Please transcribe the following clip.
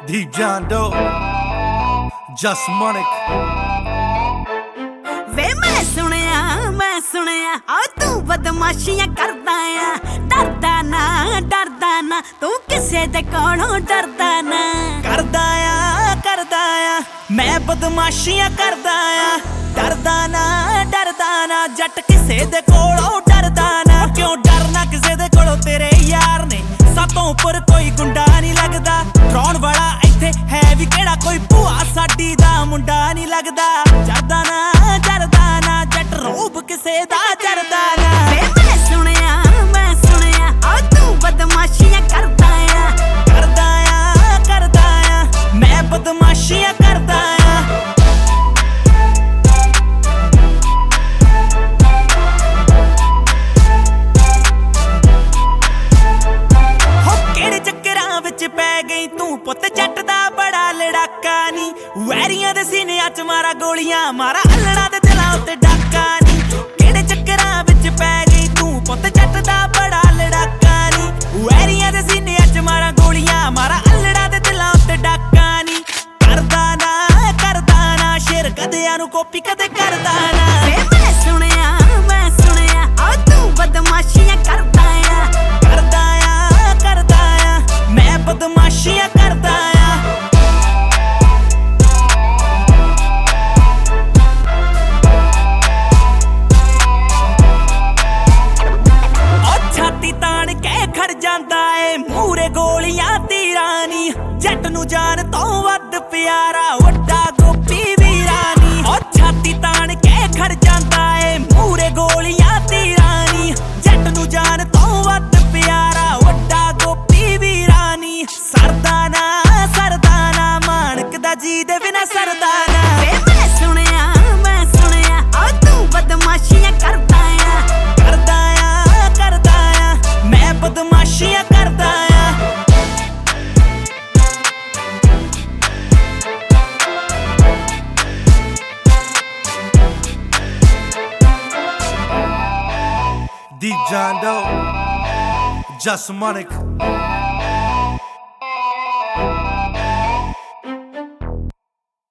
Deep John Doe, Just Monik। वे मैं सुनिया आ तू बदमाशियां करदा आ डरदा ना तू किसे दे कोलों डरदा ना करदा आ मैं बदमाशियां करदा आ डरदा ना जट किसे दे कोलों डरदा ना क्यों डरना किसे दे कोलों तेरे यार ने सातों उपर कोई गुंडा नहीं लगदा डराउण वाला इत्थे है भी केड़ा कोई भूआ साडी दा मुंडा नहीं लगदा डरदा ना जट रोब किसे दा डरदा ना वे मैं सुनिया आ तू बदमाशियां करदा आ मैं बदमाशियां करदा आ पै गई तू पुत जट दा बड़ा लड़ाका नी वैरियां दे सीनियां च मारा गोलियां मारा अल्लड़ा दे दिलां उत्ते डाका नी केड़े चक्करां विच पै गई तू पुत जट दा बड़ा लड़ाका नी वैरियां दे सीनियां च मारा गोलियां मारा अल्लड़ा दे दिलां उत्ते डाका नी करदा ना शेर कदेआं नू कॉपी कदे करदा ना वे मैं सुनिया आ तू बदमाशियां करदा आ मैं बदमाशियां करदा आ ओ छाती तान के खड़ जांदा ए मूरे गोलियां तीरां नी जट नू जान तो वध प्यारा वड्डा गोपी वीरा नी ओ छाती तान के खड़ जांदा ए मूरे गोलियां तीरां नी जट नू जान तो वध प्यारा वड्डा गोपी वीरा नी सरदाना मानक दा जी दे बिना सरदाना वे मैं सुनिया आ तू बदमाशियां करदा आ मैं बदमाशियां करदा आ Deep John Doe, Just Monik।